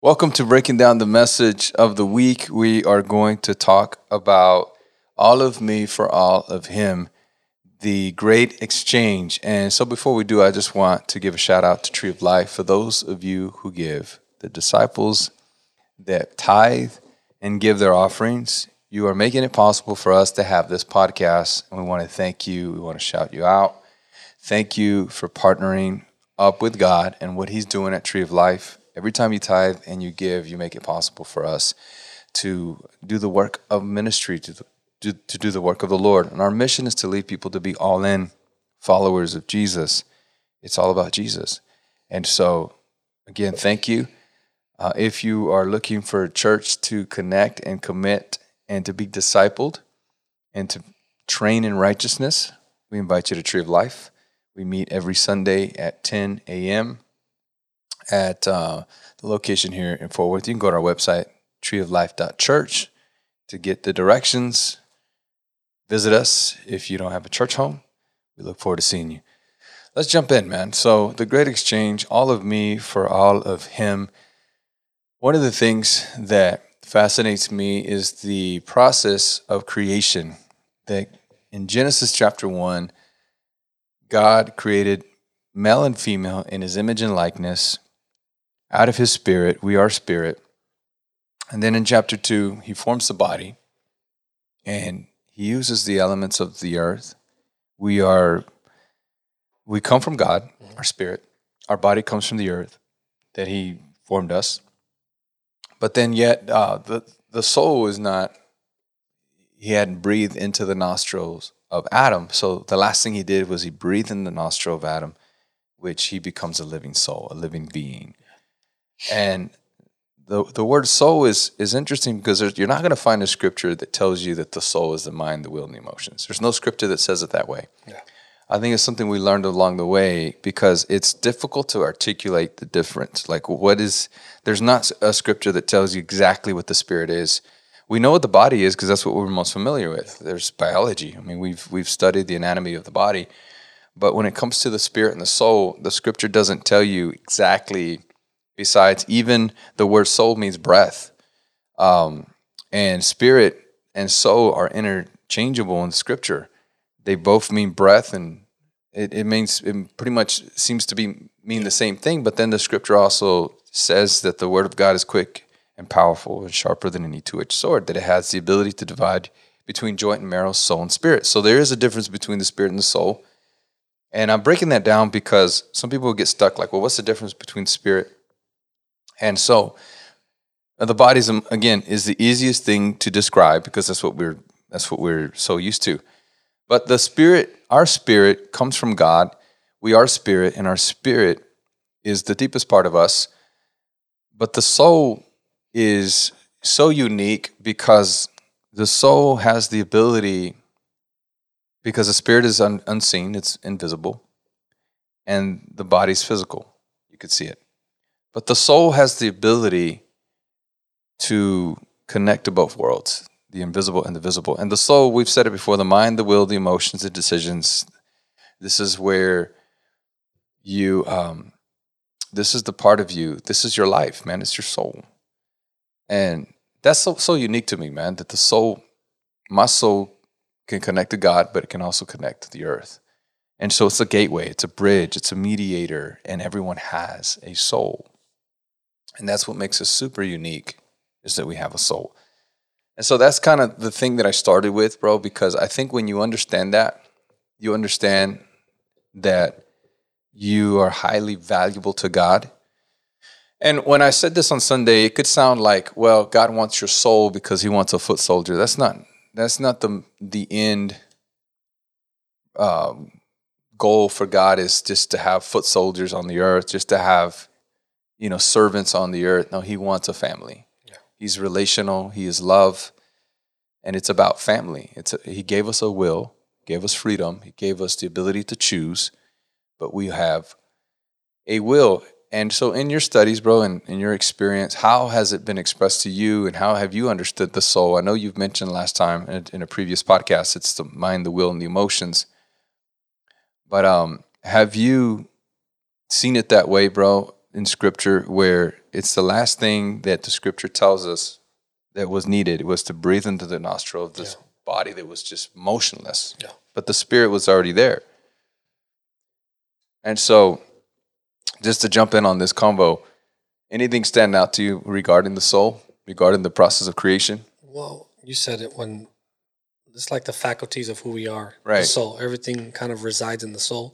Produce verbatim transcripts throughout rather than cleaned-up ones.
Welcome to Breaking Down the Message of the Week. We are going to talk about all of me for all of him, the great exchange. And so before we do, I just want to give a shout out to Tree of Life for those of you who give, the disciples that tithe and give their offerings. You are making it possible for us to have this podcast, and we want to thank you. We want to shout you out. Thank you for partnering up with God and what he's doing at Tree of Life. Every time you tithe and you give, you make it possible for us to do the work of ministry, to, to, to do the work of the Lord. And our mission is to lead people to be all in followers of Jesus. It's all about Jesus. And so, again, thank you. Uh, if you are looking for a church to connect and commit and to be discipled and to train in righteousness, we invite you to Tree of Life. We meet every Sunday at ten a.m. at uh, the location here in Fort Worth. You can go to our website, tree of life dot church, to get the directions. Visit us if you don't have a church home. We look forward to seeing you. Let's jump in, man. So the great exchange, all of me for all of him. One of the things that fascinates me is the process of creation. That in Genesis chapter one, God created male and female in his image and likeness. Out of his spirit, we are spirit. And then in chapter two, he forms the body and he uses the elements of the earth. We are, we come from God, our spirit. Our body comes from the earth that he formed us. But then yet, uh, the, the soul is not, he hadn't breathed into the nostrils of Adam. So the last thing he did was he breathed in the nostril of Adam, which he becomes a living soul, a living being. And the the word soul is is interesting because you're not going to find a scripture that tells you that the soul is the mind, the will, and the emotions. There's no scripture that says it that way. Yeah. I think it's something we learned along the way because it's difficult to articulate the difference. Like what is, there's not a scripture that tells you exactly what the spirit is. We know what the body is because that's what we're most familiar with. There's biology. I mean, we've we've studied the anatomy of the body. But when it comes to the spirit and the soul, the scripture doesn't tell you exactly. Besides, even the word soul means breath. Um, and spirit and soul are interchangeable in scripture. They both mean breath, and it, it means it pretty much seems to be mean the same thing. But then the scripture also says that the word of God is quick and powerful and sharper than any two-edged sword, that it has the ability to divide between joint and marrow, soul and spirit. So there is a difference between the spirit and the soul. And I'm breaking that down because some people get stuck like, well, what's the difference between spirit and soul? The body, again, is the easiest thing to describe because that's what we're that's what we're so used to. But the spirit, our spirit comes from God. We are spirit, and our spirit is the deepest part of us. But the soul is so unique because the soul has the ability, because the spirit is un- unseen, it's invisible, and the body's physical. You could see it. But the soul has the ability to connect to both worlds, the invisible and the visible. And the soul, we've said it before, the mind, the will, the emotions, the decisions. This is where you, um, this is the part of you. This is your life, man. It's your soul. And that's so, so unique to me, man, that the soul, my soul can connect to God, but it can also connect to the earth. And so it's a gateway, it's a bridge, it's a mediator, and everyone has a soul. And that's what makes us super unique, is that we have a soul. And so that's kind of the thing that I started with, bro, because I think when you understand that, you understand that you are highly valuable to God. And when I said this on Sunday, it could sound like, well, God wants your soul because he wants a foot soldier. That's not that's not the the end um, goal for God, is just to have foot soldiers on the earth, just to have, you know, servants on the earth. No, he wants a family. Yeah. He's relational. He is love. And it's about family. It's a, he gave us a will, gave us freedom. He gave us the ability to choose, but we have a will. And so in your studies, bro, and in your experience, how has it been expressed to you, and how have you understood the soul? I know you've mentioned last time in, in a previous podcast, it's the mind, the will, and the emotions. But um, have you seen it that way, bro, in Scripture, where it's the last thing that the scripture tells us that was needed. It was to breathe into the nostril of this yeah. body that was just motionless. Yeah. But the spirit was already there. And so, just to jump in on this convo, anything stand out to you regarding the soul, regarding the process of creation? Well, you said it when it's like the faculties of who we are. Right. The soul. Everything kind of resides in the soul.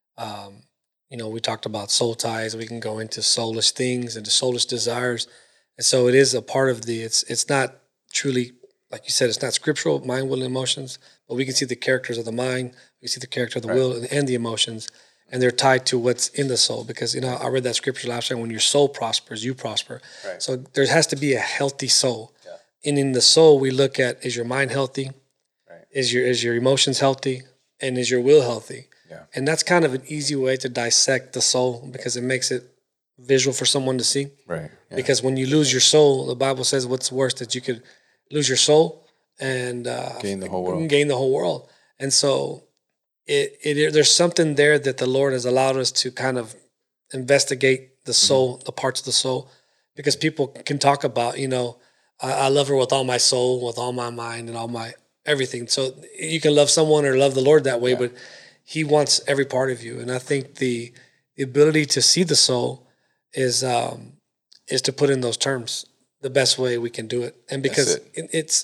Um, you know, we talked about soul ties. We can go into soulish things and the soulish desires. And so it is a part of the, it's it's not truly, like you said, it's not scriptural, mind, will, and emotions, but we can see the characters of the mind, we see the character of the right. will and, and the emotions, and they're tied to what's in the soul. Because, you know, I read that scripture last time, when your soul prospers, you prosper. Right. So there has to be a healthy soul. Yeah. And in the soul, we look at, is your mind healthy? Right. Is your is your emotions healthy? And is your will healthy? Yeah. And that's kind of an easy way to dissect the soul, because it makes it visual for someone to see. Right. Yeah. Because when you lose your soul, the Bible says what's worse, that you could lose your soul and uh, gain the whole world. Gain the whole world. And so it, it there's something there that the Lord has allowed us to kind of investigate the soul, mm-hmm. the parts of the soul, because people can talk about, you know, I, I love her with all my soul, with all my mind, and all my everything. So you can love someone or love the Lord that way, yeah. but He wants every part of you. And I think the the ability to see the soul is um, is to put in those terms the best way we can do it. And because it. It, it's,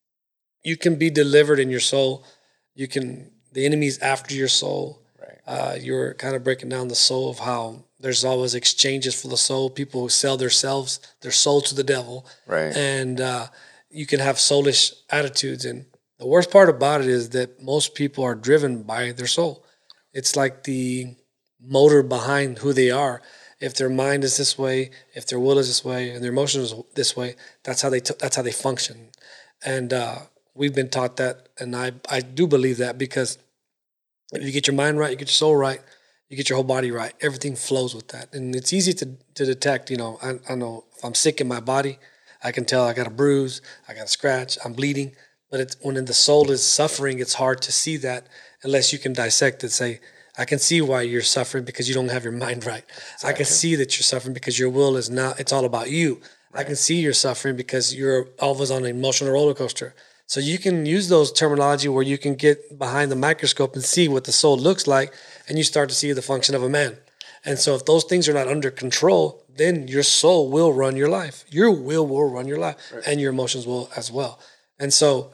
you can be delivered in your soul. You can, the enemy's after your soul. Right. Uh, you're kind of breaking down the soul of how there's always exchanges for the soul. People who sell themselves, their soul to the devil. Right. And uh, you can have soulish attitudes. And the worst part about it is that most people are driven by their soul. It's like the motor behind who they are. If their mind is this way, if their will is this way, and their emotions is this way, that's how they t- that's how they function. And uh, we've been taught that, and I I do believe that, because if you get your mind right, you get your soul right, you get your whole body right, everything flows with that. And it's easy to to detect. You know, I, I know if I'm sick in my body, I can tell I got a bruise, I got a scratch, I'm bleeding. But it's, when the soul is suffering, it's hard to see that unless you can dissect it. Say, I can see why you're suffering, because you don't have your mind right. Exactly. I can see that you're suffering because your will is not, it's all about you. Right. I can see you're suffering because you're always on an emotional roller coaster. So you can use those terminology where you can get behind the microscope and see what the soul looks like, and you start to see the function of a man. And so if those things are not under control, then your soul will run your life. Your will will run your life, right. and your emotions will as well. And so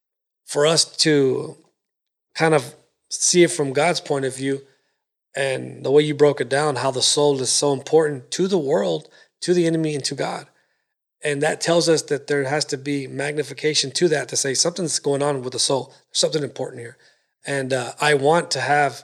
for us to kind of see it from God's point of view, and the way you broke it down, how the soul is so important to the world, to the enemy, and to God. And that tells us that there has to be magnification to that, to say something's going on with the soul. There's something important here. And uh, I want to have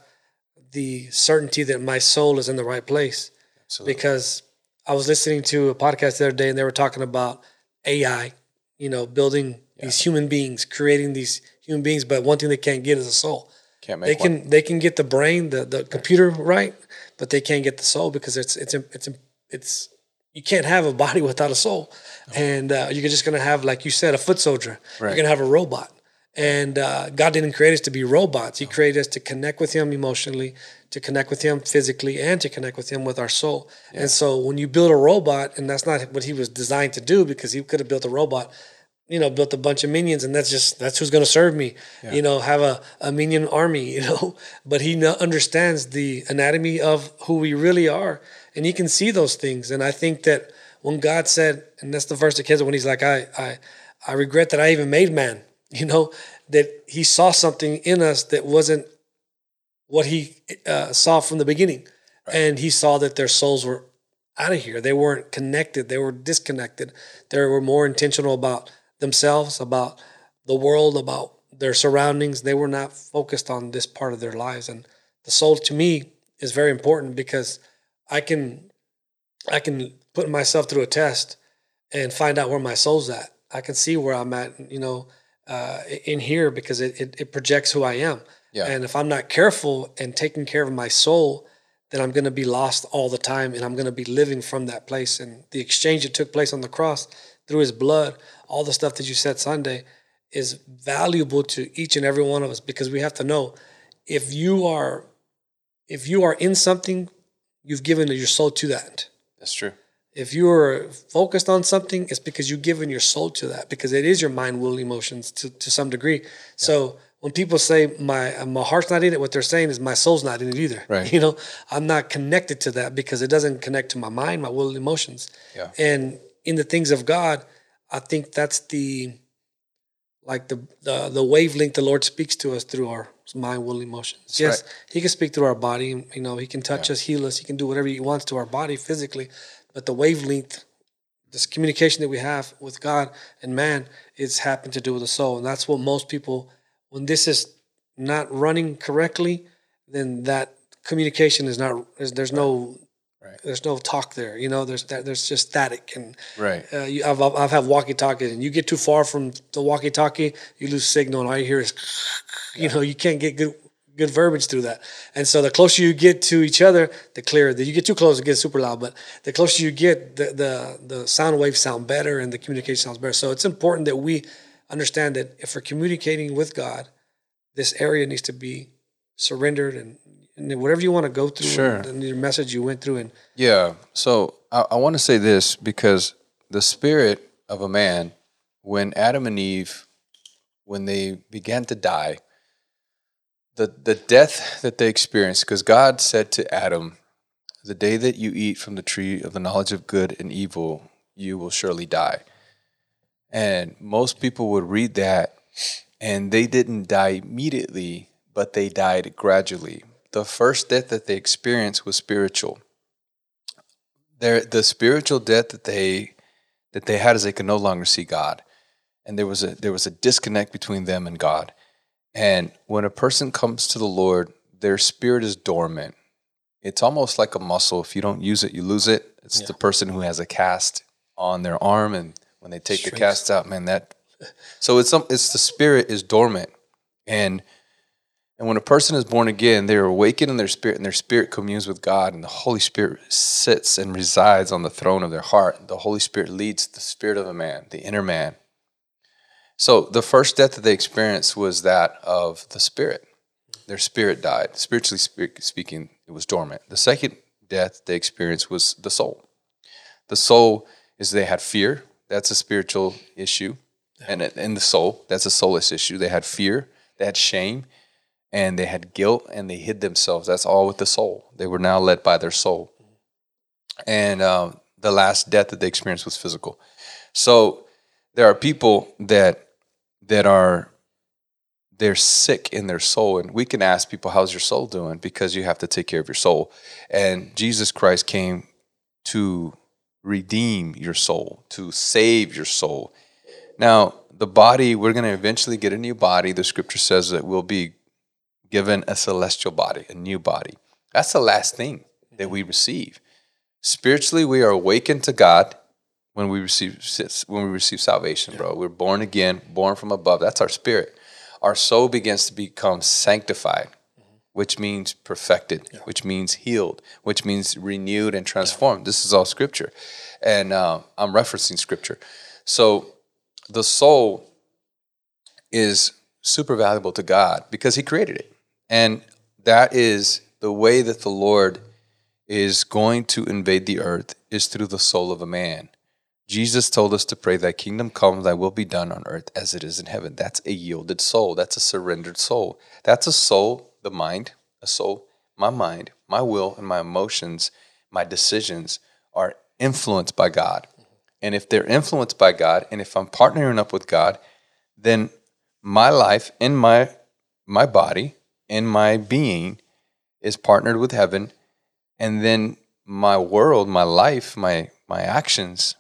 the certainty that my soul is in the right place. Absolutely. Because I was listening to a podcast the other day, and they were talking about A I, you know, building yeah. these human beings, creating these human beings, but one thing they can't get is a soul. Can't make they can one. They can get the brain, the, the computer right, but they can't get the soul, because it's it's it's it's you can't have a body without a soul, no. and uh, you're just gonna have, like you said, a foot soldier. Right. You're gonna have a robot, and uh, God didn't create us to be robots. He no. created us to connect with Him emotionally, to connect with Him physically, and to connect with Him with our soul. Yeah. And so when you build a robot, and that's not what He was designed to do, because He could have built a robot, you know, built a bunch of minions, and that's just, that's who's going to serve me, yeah. you know, have a, a minion army, you know, but He no, understands the anatomy of who we really are, and He can see those things. And I think that when God said, and that's the verse that kids, when He's like, I, I, I regret that I even made man, you know, that He saw something in us that wasn't what He uh, saw from the beginning. Right. And He saw that their souls were out of here. They weren't connected. They were disconnected. They were more intentional about themselves, about the world, about their surroundings. They were not focused on this part of their lives. And the soul, to me, is very important, because I can I can put myself through a test and find out where my soul's at. I can see where I'm at, you know, uh, in here, because it, it, it projects who I am. Yeah. And if I'm not careful and taking care of my soul, then I'm going to be lost all the time, and I'm going to be living from that place. And the exchange that took place on the cross through His blood, all the stuff that you said Sunday, is valuable to each and every one of us, because we have to know, if you are if you are in something, you've given your soul to that. That's true. If you are focused on something, it's because you've given your soul to that, because it is your mind, will, emotions to, to some degree. Yeah. So when people say my my heart's not in it, what they're saying is my soul's not in it either. Right. You know, I'm not connected to that because it doesn't connect to my mind, my will, emotions. Yeah. And in the things of God, I think that's the like the, the the wavelength the Lord speaks to us through our mind, will, emotions. That's yes, right. He can speak through our body. You know, He can touch yeah. us, heal us. He can do whatever He wants to our body physically. But the wavelength, this communication that we have with God and man, it's happened to do with the soul. And that's what most people, when this is not running correctly, then that communication is not, is, there's right. no, right. there's no talk there. You know, there's there's just static. And right. uh, you, I've, I've had walkie-talkies, and you get too far from the walkie-talkie, you lose signal, and all you hear is, you yeah. know, you can't get good good verbiage through that. And so the closer you get to each other, the clearer. You get too close, it gets super loud, but the closer you get, the, the the sound waves sound better and the communication sounds better. So it's important that we understand that if we're communicating with God, this area needs to be surrendered, and, and whatever you want to go through, sure. and, and your message you went through. And yeah, so I, I want to say this, because the spirit of a man, when Adam and Eve, when they began to die, The the death that they experienced, because God said to Adam, the day that you eat from the tree of the knowledge of good and evil, you will surely die. And most people would read that, and they didn't die immediately, but they died gradually. The first death that they experienced was spiritual. Their, the spiritual death that they that they had is they could no longer see God. And there was a there was a disconnect between them and God. And when a person comes to the Lord, their spirit is dormant. It's almost like a muscle. If you don't use it, you lose it. It's yeah. the person who has a cast on their arm, and when they take Shrinks. the cast out, man, that. So it's some. It's the spirit is dormant, and and when a person is born again, they are awakened in their spirit, and their spirit communes with God, and the Holy Spirit sits and resides on the throne of their heart. The Holy Spirit leads the spirit of a man, the inner man. So the first death that they experienced was that of the spirit. Their spirit died. Spiritually speaking, it was dormant. The second death they experienced was the soul. The soul is they had fear. That's a spiritual issue. And in the soul, that's a soulless issue. They had fear, they had shame, and they had guilt, and they hid themselves. That's all with the soul. They were now led by their soul. And um, the last death that they experienced was physical. So there are people that that are, they're sick in their soul. And we can ask people, how's your soul doing? Because you have to take care of your soul. And Jesus Christ came to redeem your soul, to save your soul. Now, the body, we're going to eventually get a new body. The scripture says that we'll be given a celestial body, a new body. That's the last thing that we receive. Spiritually, we are awakened to God when we receive when we receive salvation, bro. We're born again, born from above. That's our spirit. Our soul begins to become sanctified, mm-hmm. which means perfected, yeah. which means healed, which means renewed and transformed. Yeah. This is all scripture. And uh, I'm referencing scripture. So the soul is super valuable to God because he created it. And that is the way that the Lord is going to invade the earth, is through the soul of a man. Jesus told us to pray, thy kingdom come, thy will be done on earth as it is in heaven. That's a yielded soul. That's a surrendered soul. That's a soul, the mind, a soul, my mind, my will, and my emotions, my decisions are influenced by God. And if they're influenced by God, and if I'm partnering up with God, then my life and my my body and my being is partnered with heaven. And then my world, my life, my my actions,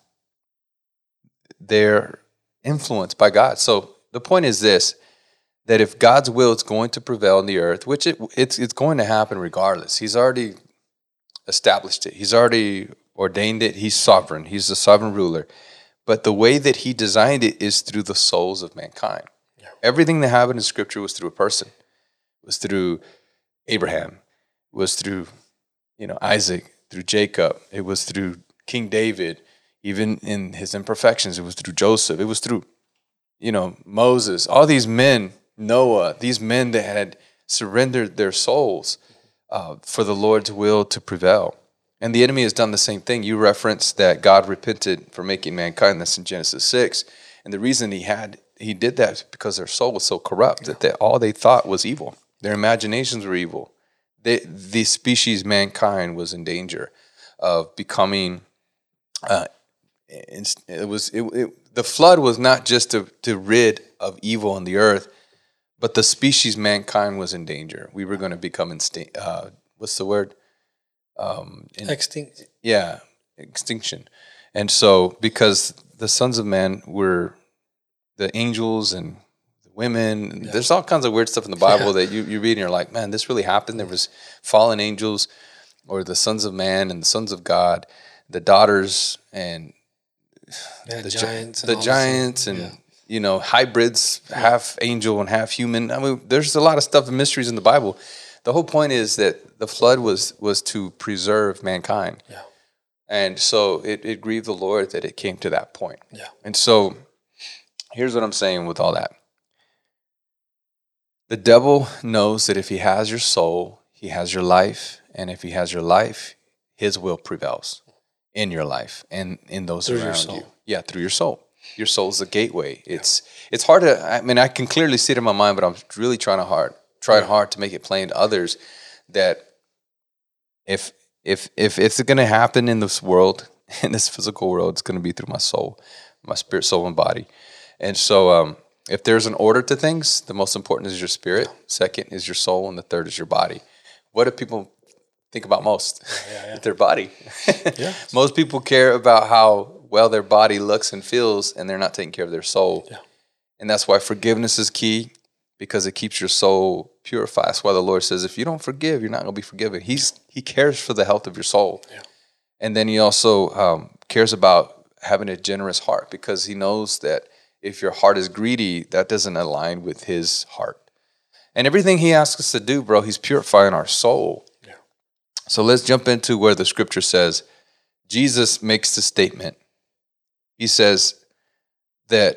they're influenced by God. So the point is this, that if God's will is going to prevail in the earth, which it, it's it's going to happen regardless. He's already established it. He's already ordained it. He's sovereign. He's the sovereign ruler. But the way that he designed it is through the souls of mankind. Yeah. Everything that happened in Scripture was through a person. It was through Abraham. It was through, you know, Isaac, through Jacob. It was through King David. Even in his imperfections, it was through Joseph. It was through, you know, Moses. All these men, Noah, these men that had surrendered their souls uh, for the Lord's will to prevail. And the enemy has done the same thing. You referenced that God repented for making mankind. That's in Genesis six. And the reason he had he did that is because their soul was so corrupt yeah. that they, all they thought was evil. Their imaginations were evil. They, the species mankind was in danger of becoming. Uh, it was it, it, the flood was not just to, to rid of evil on the earth, but the species mankind was in danger. We were going to become instinct. Uh, what's the word? Um, in, Extinct. Yeah, extinction. And so, because the sons of man were the angels and the women, and yeah. there's all kinds of weird stuff in the Bible yeah. that you, you read and you're like, man, this really happened. There was fallen angels, or the sons of man and the sons of God, the daughters and yeah, the giants, gi- the and giants, and yeah. you know, hybrids, yeah. half angel and half human. I mean, there's a lot of stuff and mysteries in the Bible. The whole point is that the flood was was to preserve mankind. Yeah. And so it, it grieved the Lord that it came to that point. Yeah. And so here's what I'm saying with all that. The devil knows that if he has your soul, he has your life. And if he has your life, his will prevails in your life and in those through around your you. Yeah, through your soul. Your soul's the gateway. It's yeah. it's hard to, I mean, I can clearly see it in my mind, but I'm really trying to hard, trying yeah. hard to make it plain to others that if if if it's going to happen in this world, in this physical world, it's going to be through my soul, my spirit, soul, and body. And so um, if there's an order to things, the most important is your spirit, second is your soul, and the third is your body. What do people think about most? Yeah, yeah. Their body. yeah. Most people care about how well their body looks and feels, and they're not taking care of their soul. Yeah. And that's why forgiveness is key, because it keeps your soul purified. That's why the Lord says, if you don't forgive, you're not going to be forgiven. He's He cares for the health of your soul. Yeah. And then he also um, cares about having a generous heart, because he knows that if your heart is greedy, that doesn't align with his heart. And everything he asks us to do, bro, he's purifying our soul. Yeah. So let's jump into where the scripture says, Jesus makes the statement. He says that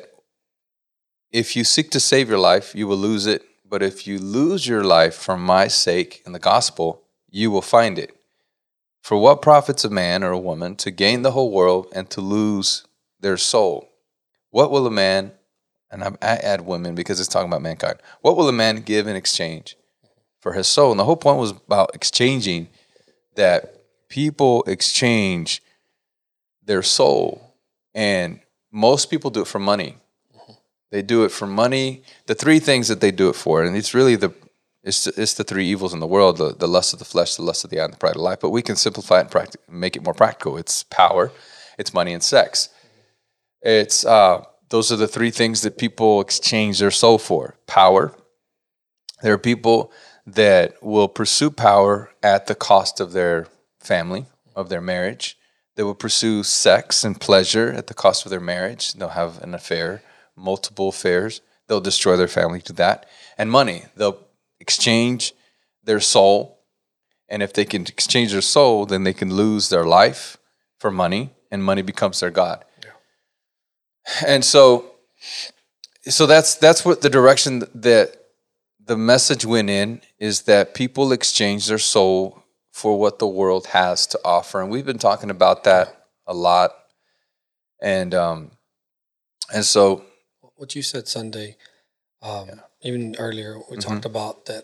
if you seek to save your life, you will lose it. But if you lose your life for my sake and the gospel, you will find it. For what profits a man or a woman to gain the whole world and to lose their soul? What will a man, and I add women because it's talking about mankind, what will a man give in exchange for his soul? And the whole point was about exchanging, that people exchange their soul. And most people do it for money. They do it for money. The three things that they do it for, and it's really the it's it's the three evils in the world: the, the lust of the flesh, the lust of the eye, and the pride of life. But we can simplify it and practic- make it more practical. It's power, it's money, and sex. It's uh, those are the three things that people exchange their soul for. Power. There are people that will pursue power at the cost of their family, of their marriage. They will pursue sex and pleasure at the cost of their marriage. They'll have an affair, multiple affairs. They'll destroy their family to that. And money. They'll exchange their soul. And if they can exchange their soul, then they can lose their life for money, and money becomes their God. Yeah. And so, so that's that's what the direction that the message went in, is that people exchange their soul for what the world has to offer. And we've been talking about that a lot. And um, and so what you said Sunday, um, yeah. even earlier, we mm-hmm. talked about that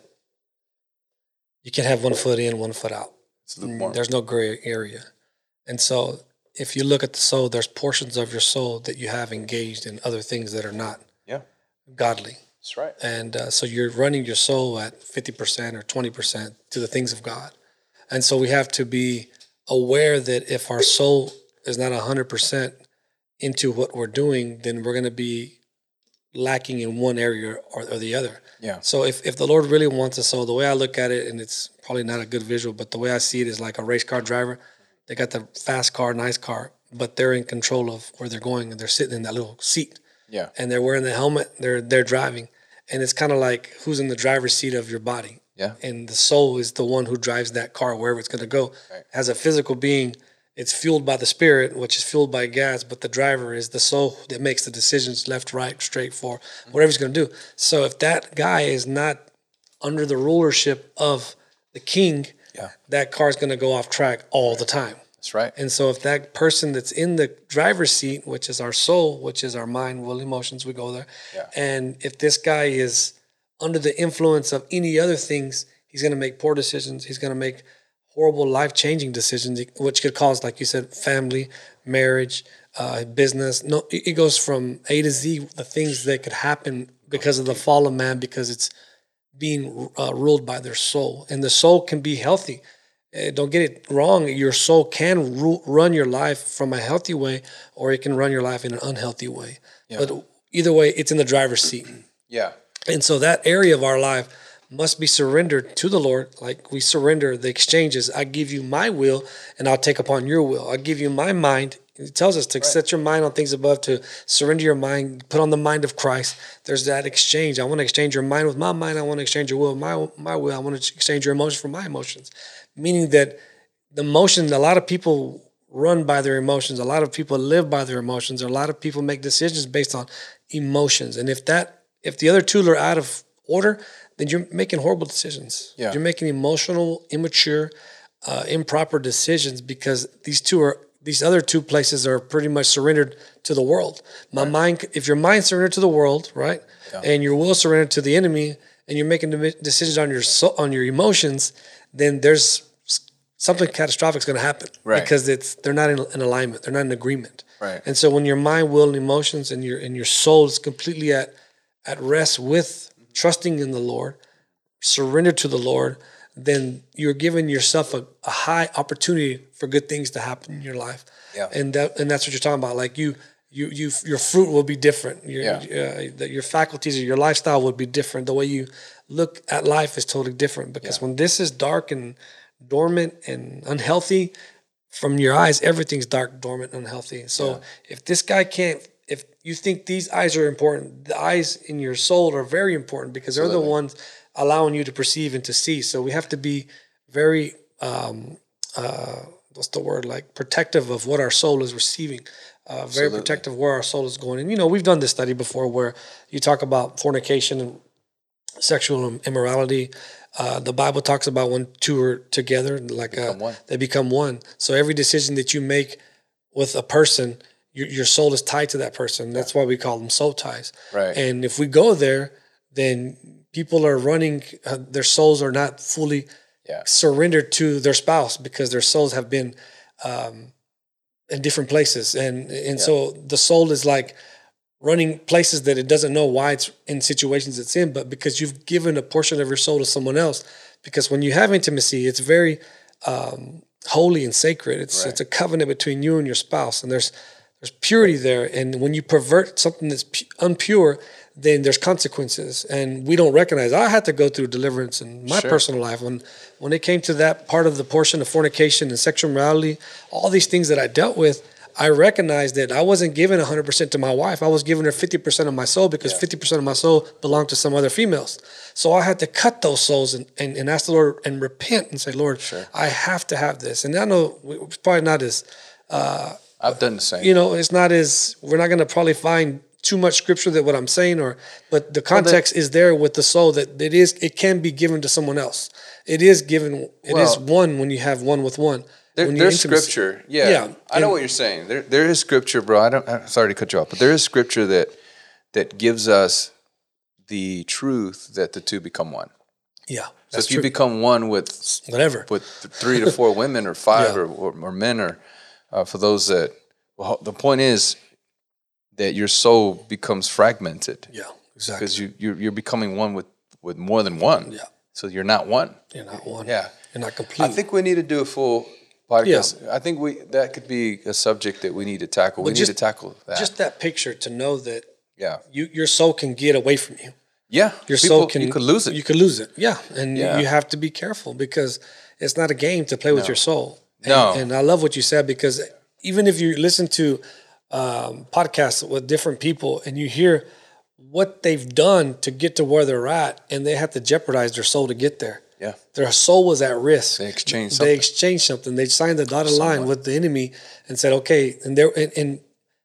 you can have one foot in, one foot out. There's no gray area. And so if you look at the soul, there's portions of your soul that you have engaged in other things that are not yeah. godly. That's right. And uh, so you're running your soul at fifty percent or twenty percent to the things of God. And so we have to be aware that if our soul is not one hundred percent into what we're doing, then we're going to be lacking in one area or, or the other. Yeah. So if, if the Lord really wants us, so the way I look at it, and it's probably not a good visual, but the way I see it is like a race car driver. They got the fast car, nice car, but they're in control of where they're going, and they're sitting in that little seat. Yeah. And they're wearing the helmet. They're they're driving. And it's kind of like who's in the driver's seat of your body. Yeah. And the soul is the one who drives that car wherever it's going to go. Right. As a physical being, it's fueled by the spirit, which is fueled by gas, but the driver is the soul that makes the decisions left, right, straight, for whatever he's going to do. So if that guy is not under the rulership of the king, yeah. that car is going to go off track all the time. That's right. And so if that person that's in the driver's seat, which is our soul, which is our mind, will, emotions, we go there. Yeah. And if this guy is under the influence of any other things, he's going to make poor decisions. He's going to make horrible life-changing decisions, which could cause, like you said, family, marriage, uh, business. No, it goes from A to Z, the things that could happen because of the fall of man, because it's being uh, ruled by their soul. And the soul can be healthy. Uh, don't get it wrong. Your soul can ru- run your life from a healthy way, or it can run your life in an unhealthy way. Yeah. But either way, it's in the driver's seat. Yeah. And so that area of our life must be surrendered to the Lord. Like we surrender the exchanges. I give you my will and I'll take upon your will. I give you my mind. It tells us to right. set your mind on things above, to surrender your mind, put on the mind of Christ. There's that exchange. I want to exchange your mind with my mind. I want to exchange your will with my, my will. I want to exchange your emotions for my emotions. Meaning that the emotion, a lot of people run by their emotions. A lot of people live by their emotions. A lot of people make decisions based on emotions. And if that, if the other two are out of order, then you're making horrible decisions. Yeah. You're making emotional, immature, uh, improper decisions, because these two are, these other two places are pretty much surrendered to the world. My right. mind, if your mind surrendered to the world, right, yeah. and your will surrendered to the enemy, and you're making decisions on your soul, on your emotions, then there's something catastrophic is going to happen, right? Because it's they're not in, in alignment, they're not in agreement, right? And so when your mind, will, and emotions, and your and your soul is completely at at rest with trusting in the Lord, surrendered to the Lord, then you're giving yourself a, a high opportunity for good things to happen in your life. Yeah. And that and that's what you're talking about. Like you, you, you, your fruit will be different. Your, yeah. uh, your faculties or your lifestyle will be different. The way you look at life is totally different, because yeah. when this is dark and dormant and unhealthy, from your eyes, everything's dark, dormant, unhealthy. So yeah. if this guy can't, if you think these eyes are important, the eyes in your soul are very important, because they're Absolutely. the ones allowing you to perceive and to see. So we have to be very, um, uh, what's the word, like protective of what our soul is receiving, uh, very Absolutely. protective of where our soul is going. And, you know, we've done this study before where you talk about fornication and sexual immorality. Uh, the Bible talks about when two are together, like become uh, they become one. So every decision that you make with a person, your, your soul is tied to that person. That's yeah. why we call them soul ties. Right. And if we go there, then people are running, uh, their souls are not fully yeah. surrendered to their spouse, because their souls have been um, in different places. And, and yeah. so the soul is like running places that it doesn't know why it's in situations it's in, but because you've given a portion of your soul to someone else. Because when you have intimacy, it's very um, holy and sacred. It's right. it's a covenant between you and your spouse, and there's there's purity there. And when you pervert something that's pu- unpure, then there's consequences. And we don't recognize. I had to go through deliverance in my sure. personal life when when it came to that part of the portion of fornication and sexual morality, all these things that I dealt with. I recognized that I wasn't giving one hundred percent to my wife. I was giving her fifty percent of my soul, because yeah. fifty percent of my soul belonged to some other females. So I had to cut those souls and, and, and ask the Lord and repent and say, Lord, sure. I have to have this. And I know it's probably not as... Uh, I've done the same. You know, it's not as... We're not going to probably find too much scripture that what I'm saying, or but the context well, that, is there with the soul that it is. It can be given to someone else. It is given... It well, is one when you have one with one. There, there's scripture, yeah. yeah. I know what you're saying. There, there is scripture, bro. I don't. I'm sorry to cut you off, but there is scripture that that gives us the truth that the two become one. Yeah. So if true. you become one with whatever, with three to four women, or five, yeah. or, or or men, or uh, for those that, well, the point is that your soul becomes fragmented. Yeah, exactly. Because you you're, you're becoming one with with more than one. Yeah. So you're not one. You're not one. Yeah. You're not complete. I think we need to do a full podcast. Yeah. I think we that could be a subject that we need to tackle. But we just, need to tackle that. Just that picture to know that yeah. you your soul can get away from you. Yeah. Your People, soul can you could lose it. You could lose it. Yeah. And yeah. you have to be careful, because it's not a game to play with no. your soul. And, no. And I love what you said, because even if you listen to um, podcasts with different people and you hear what they've done to get to where they're at, and they have to jeopardize their soul to get there. Yeah. Their soul was at risk. They exchanged something. They exchanged something. They signed the dotted Someone. line with the enemy and said, okay, and there and, and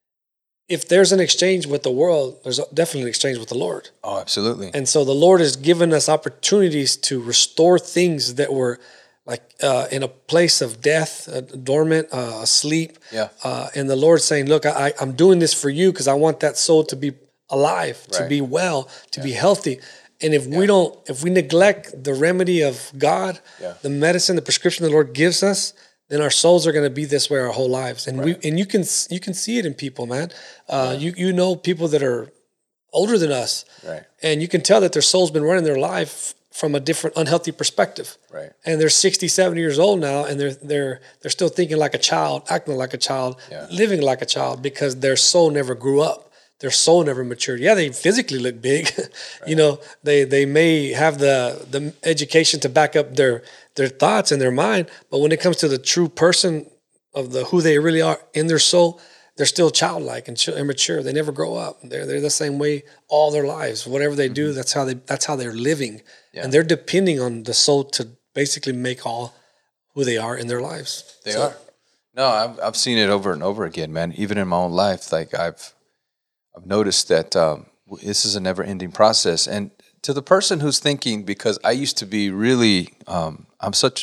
if there's an exchange with the world, there's definitely an exchange with the Lord. Oh, absolutely. And so the Lord has given us opportunities to restore things that were like uh, in a place of death, uh, dormant, uh, asleep. Yeah. Uh, and the Lord saying, look, I, I'm doing this for you because I want that soul to be alive, to Right. be well, to be healthy. And if we don't, if we neglect the remedy of God, Yeah. the medicine, the prescription the Lord gives us, then our souls are going to be this way our whole lives. And we, and you can, you can see it in people, man. Uh, you, you know, people that are older than us, Right. and you can tell that their soul's been running their life from a different unhealthy perspective. Right. And they're sixty, seventy years old now, and they're they're they're still thinking like a child, acting like a child, Yeah. living like a child because their soul never grew up. Their soul never matured. Yeah, they physically look big. Right. You know, they they may have the the education to back up their their thoughts and their mind, but when it comes to the true person of the who they really are in their soul, they're still childlike and immature. They never grow up. They're they're the same way all their lives. Whatever they do, that's how they that's how they're living, Yeah. and they're depending on the soul to basically make all who they are in their lives. They So, are. No, I've I've seen it over and over again, man. Even in my own life, like I've I've noticed that um, w- this is a never-ending process. And to the person who's thinking, because I used to be really, um, I'm such.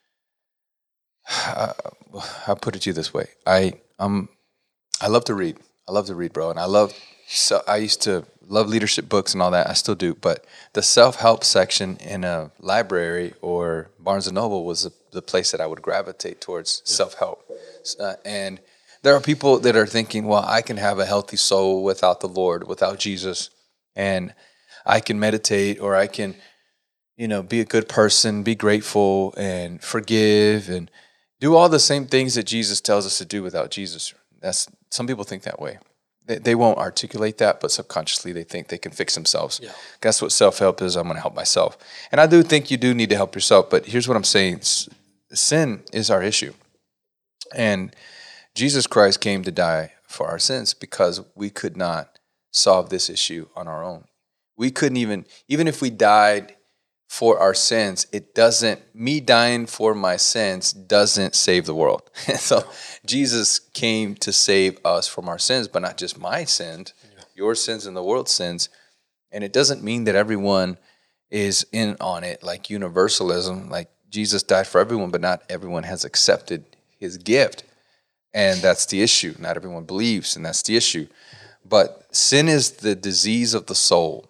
Uh, I'll put it to you this way: I I'm I love to read. I love to read, bro, and I love. So I used to love leadership books and all that. I still do, but the self-help section in a library or Barnes and Noble was the, the place that I would gravitate towards self-help. Uh, and there are people that are thinking, well, I can have a healthy soul without the Lord, without Jesus, and I can meditate or I can, you know, be a good person, be grateful and forgive and do all the same things that Jesus tells us to do without Jesus. That's some people think that way. They, they won't articulate that, but subconsciously they think they can fix themselves. Yeah. That's what self-help is. I'm going to help myself. And I do think you do need to help yourself, but here's what I'm saying. S- Sin is our issue. And Jesus Christ came to die for our sins because we could not solve this issue on our own. We couldn't even, even if we died for our sins, it doesn't, me dying for my sins doesn't save the world. So Jesus came to save us from our sins, but not just my sins, your sins and the world's sins. And it doesn't mean that everyone is in on it, like universalism, like Jesus died for everyone, but not everyone has accepted his gift. And that's the issue. Not everyone believes, and that's the issue. But sin is the disease of the soul.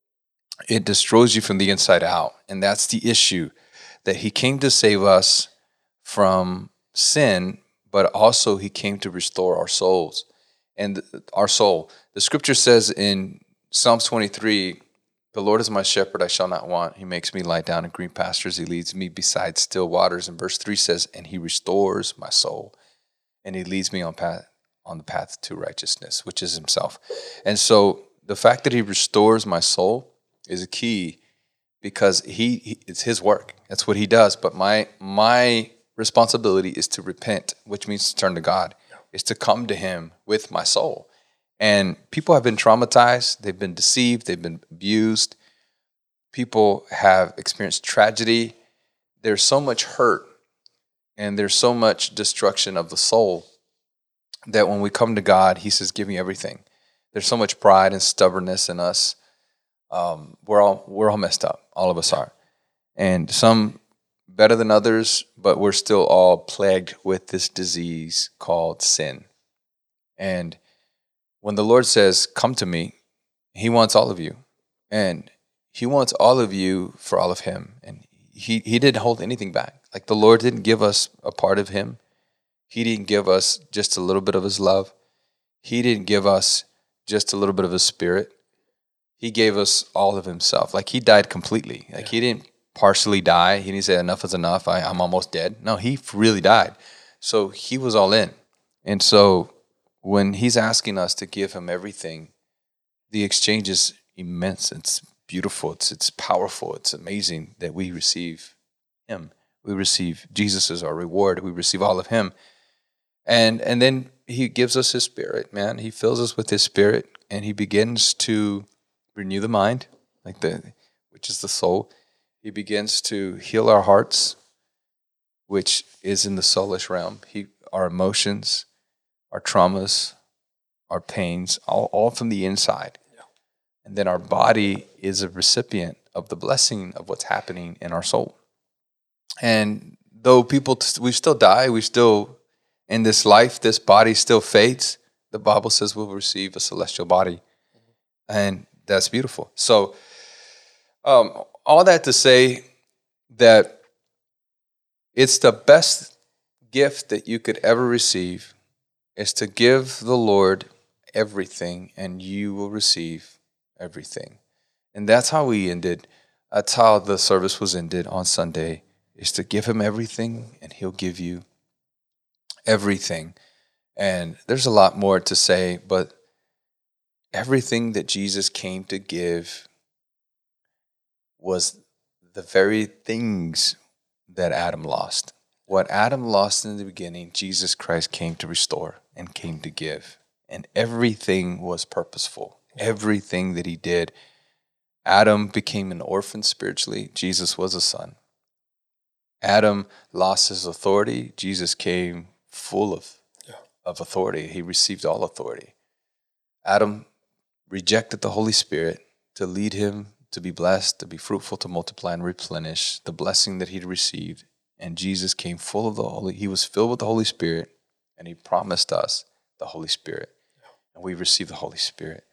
It destroys you from the inside out. And that's the issue, that he came to save us from sin, but also he came to restore our souls and our soul. The scripture says in Psalms twenty-three, the Lord is my shepherd, I shall not want. He makes me lie down in green pastures. He leads me beside still waters. And verse three says, and he restores my soul. And he leads me on path on the path to righteousness, which is himself. And so the fact that he restores my soul is a key, because he, he it's his work. That's what he does. But my my responsibility is to repent, which means to turn to God, is to come to him with my soul. And people have been traumatized, they've been deceived, they've been abused. People have experienced tragedy. There's so much hurt and there's so much destruction of the soul that when we come to God, he says, give me everything. There's so much pride and stubbornness in us. Um, we're all we're all messed up. All of us are. And some better than others, but we're still all plagued with this disease called sin. And when the Lord says, come to me, he wants all of you. And he wants all of you for all of him. And he, he didn't hold anything back. Like the Lord didn't give us a part of him. He didn't give us just a little bit of his love. He didn't give us just a little bit of his spirit. He gave us all of himself. Like he died completely. Like yeah. He didn't partially die. He didn't say enough is enough. I, I'm almost dead. No, he really died. So he was all in. And so when he's asking us to give him everything, the exchange is immense. It's beautiful. It's it's powerful. It's amazing that we receive him. We receive Jesus as our reward. We receive all of him. And and then he gives us his spirit, man. He fills us with his spirit, and he begins to renew the mind, like the which is the soul. He begins to heal our hearts, which is in the soulish realm. He our emotions, our traumas, our pains, all, all from the inside. Yeah. And then our body is a recipient of the blessing of what's happening in our soul. And though people, we still die, we still, in this life, this body still fades, the Bible says we'll receive a celestial body. And that's beautiful. So, um, all that to say that it's the best gift that you could ever receive is to give the Lord everything, and you will receive everything. And that's how we ended. That's how the service was ended on Sunday, is to give him everything, and he'll give you everything. And there's a lot more to say, but everything that Jesus came to give was the very things that Adam lost. What Adam lost in the beginning, Jesus Christ came to restore and came to give. And everything was purposeful. Everything that he did. Adam became an orphan spiritually. Jesus was a son. Adam lost his authority. Jesus came full of, yeah. of authority. He received all authority. Adam rejected the Holy Spirit to lead him to be blessed, to be fruitful, to multiply and replenish the blessing that he'd received. And Jesus came full of the Holy, he was filled with the Holy Spirit, and he promised us the Holy Spirit. And we received the Holy Spirit.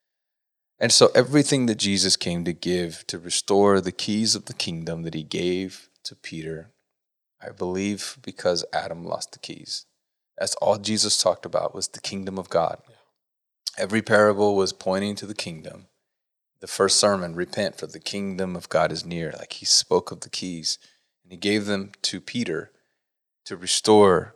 And so everything that Jesus came to give, to restore the keys of the kingdom that he gave to Peter, I believe because Adam lost the keys. That's all Jesus talked about, was the kingdom of God. Yeah. Every parable was pointing to the kingdom. The first sermon, repent, for the kingdom of God is near. Like, he spoke of the keys, and he gave them to Peter to restore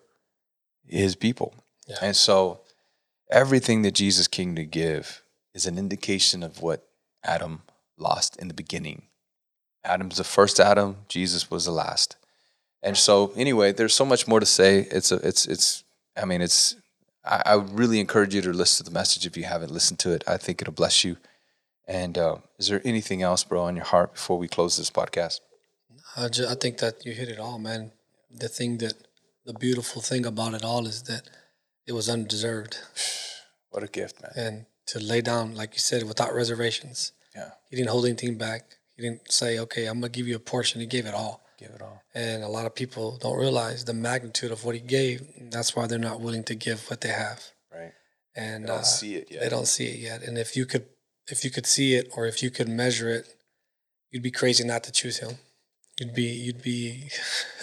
his people. Yeah. And so everything that Jesus came to give is an indication of what Adam lost in the beginning. Adam's the first Adam, Jesus was the last. And so anyway, there's so much more to say. It's a, it's, it's, I mean, it's, I, I would really encourage you to listen to the message if you haven't listened to it. I think it'll bless you. And uh, is there anything else, bro, on your heart before we close this podcast? I, just, I think that you hit it all, man. The thing that, the beautiful thing about it all is that it was undeserved. What a gift, man. And to lay down, like you said, without reservations. Yeah. He didn't hold anything back. He didn't say, okay, I'm going to give you a portion. He gave it all. Give it all. And a lot of people don't realize the magnitude of what he gave. And that's why they're not willing to give what they have. Right. And they don't uh, see it yet. They don't see it yet. And if you could, if you could see it, or if you could measure it, you'd be crazy not to choose him. You'd be, you'd be,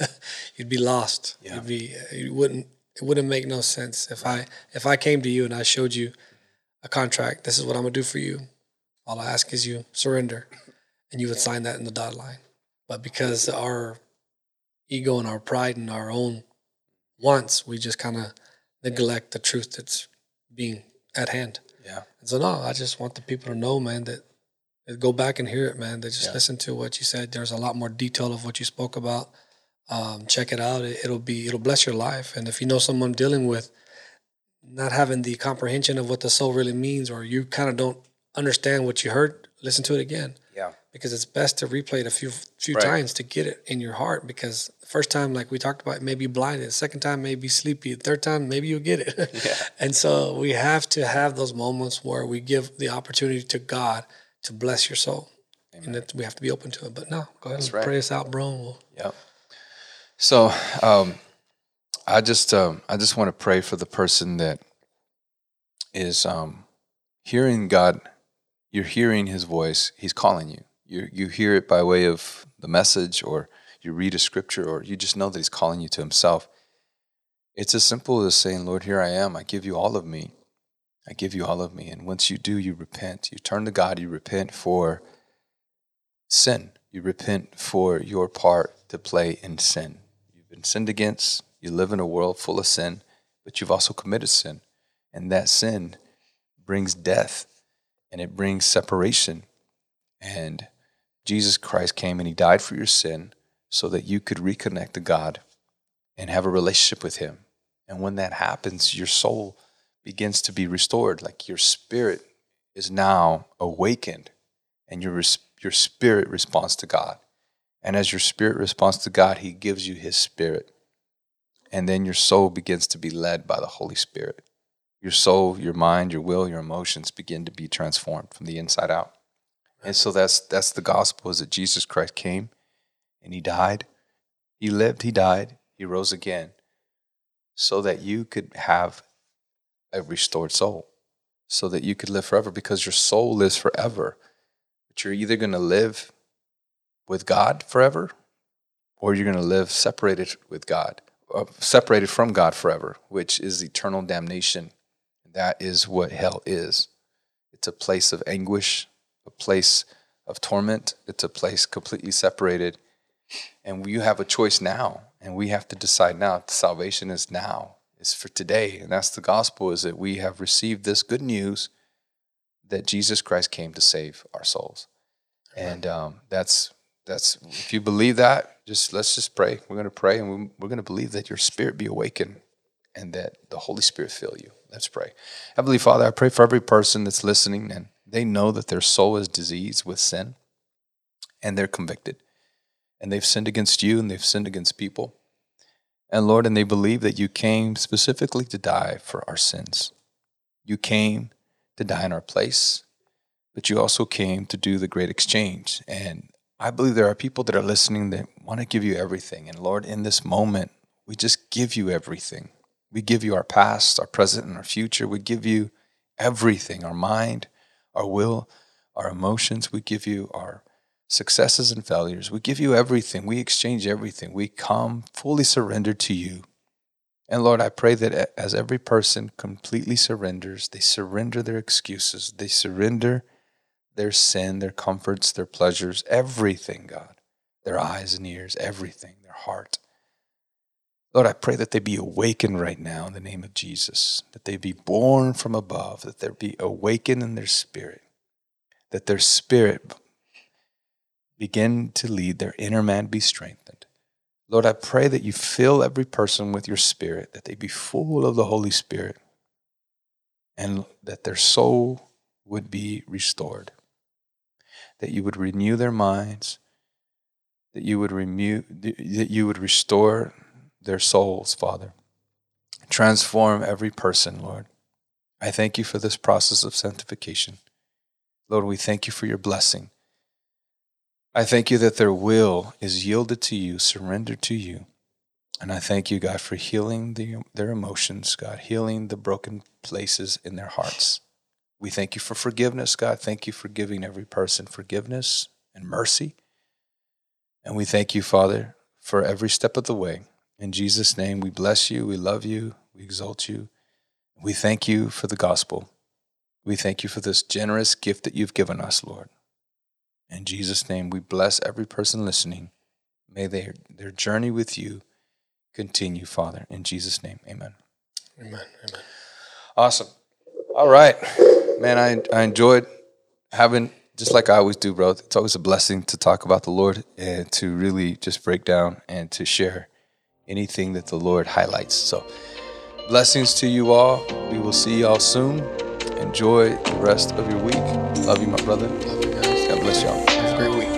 you'd be lost. Yeah. You'd be, you wouldn't, it wouldn't make no sense if I, if I came to you and I showed you a contract. This is what I'm gonna do for you. All I ask is you surrender, and you would sign that in the dotted line. But because our ego and our pride and our own wants, we just kind of neglect the truth that's being at hand. Yeah. And so, no, I just want the people to know, man, that, that go back and hear it, man. That just yeah. listen to what you said. There's a lot more detail of what you spoke about. Um, check it out. It, it'll be, it'll bless your life. And if you know someone dealing with not having the comprehension of what the soul really means, or you kind of don't understand what you heard, listen to it again. Yeah. Because it's best to replay it a few few right. times to get it in your heart. Because the first time, like we talked about, maybe blinded. The second time, maybe sleepy. The third time, maybe you'll get it. Yeah. And so we have to have those moments where we give the opportunity to God to bless your soul. Amen. And that we have to be open to it. But no, go ahead That's and right. pray us out, bro. We'll... Yep. So um, I just um, I just want to pray for the person that is um, hearing God. You're hearing his voice. He's calling you. You you hear it by way of the message, or you read a scripture, or you just know that he's calling you to himself. It's as simple as saying, Lord, here I am. I give you all of me. I give you all of me. And once you do, you repent. You turn to God. You repent for sin. You repent for your part to play in sin. You've been sinned against. You live in a world full of sin, but you've also committed sin. And that sin brings death, and it brings separation. And Jesus Christ came and he died for your sin so that you could reconnect to God and have a relationship with him. And when that happens, your soul begins to be restored. Like your spirit is now awakened, and your your spirit responds to God. And as your spirit responds to God, he gives you his spirit. And then your soul begins to be led by the Holy Spirit. Your soul, your mind, your will, your emotions begin to be transformed from the inside out. And so that's that's the gospel, is that Jesus Christ came and he died He lived, he died, he rose again so that you could have a restored soul, so that you could live forever, because your soul lives forever. But you're either going to live with God forever, or you're going to live separated with God, uh, separated from God forever, which is eternal damnation. That is what hell is. It's a place of anguish, a place of torment. It's a place completely separated. And you have a choice now, and we have to decide now. Salvation is now. It's for today. And that's the gospel, is that we have received this good news that Jesus Christ came to save our souls. Amen. And um, that's, that's, if you believe that, just let's just pray. We're going to pray, and we, we're going to believe that your spirit be awakened and that the Holy Spirit fill you. Let's pray. Heavenly Father, I pray for every person that's listening, and they know that their soul is diseased with sin, and they're convicted. And they've sinned against you, and they've sinned against people. And Lord, and they believe that you came specifically to die for our sins. You came to die in our place, but you also came to do the great exchange. And I believe there are people that are listening that want to give you everything. And Lord, in this moment, we just give you everything. We give you our past, our present, and our future. We give you everything, our mind, our will, our emotions. We give you our successes and failures. We give you everything. We exchange everything. We come fully surrendered to you. And Lord, I pray that as every person completely surrenders, they surrender their excuses, they surrender their sin, their comforts, their pleasures, everything, God, their eyes and ears, everything, their heart. Lord, I pray that they be awakened right now in the name of Jesus, that they be born from above, that they be awakened in their spirit, that their spirit begin to lead, their inner man be strengthened. Lord, I pray that you fill every person with your spirit, that they be full of the Holy Spirit, and that their soul would be restored, that you would renew their minds, that you would renew, that you would restore their souls, Father. Transform every person, Lord. I thank you for this process of sanctification. Lord, we thank you for your blessing. I thank you that their will is yielded to you, surrendered to you. And I thank you, God, for healing the, their emotions, God, healing the broken places in their hearts. We thank you for forgiveness, God. Thank you for giving every person forgiveness and mercy. And we thank you, Father, for every step of the way. In Jesus' name, we bless you, we love you, we exalt you. We thank you for the gospel. We thank you for this generous gift that you've given us, Lord. In Jesus' name, we bless every person listening. May their, their journey with you continue, Father. In Jesus' name, amen. Amen. Amen. Awesome. All right. Man, I, I enjoyed having, just like I always do, bro, it's always a blessing to talk about the Lord and to really just break down and to share anything that the Lord highlights. So blessings to you all. We will see y'all soon. Enjoy the rest of your week. Love you, my brother. Love you guys. God bless y'all. Have a great week.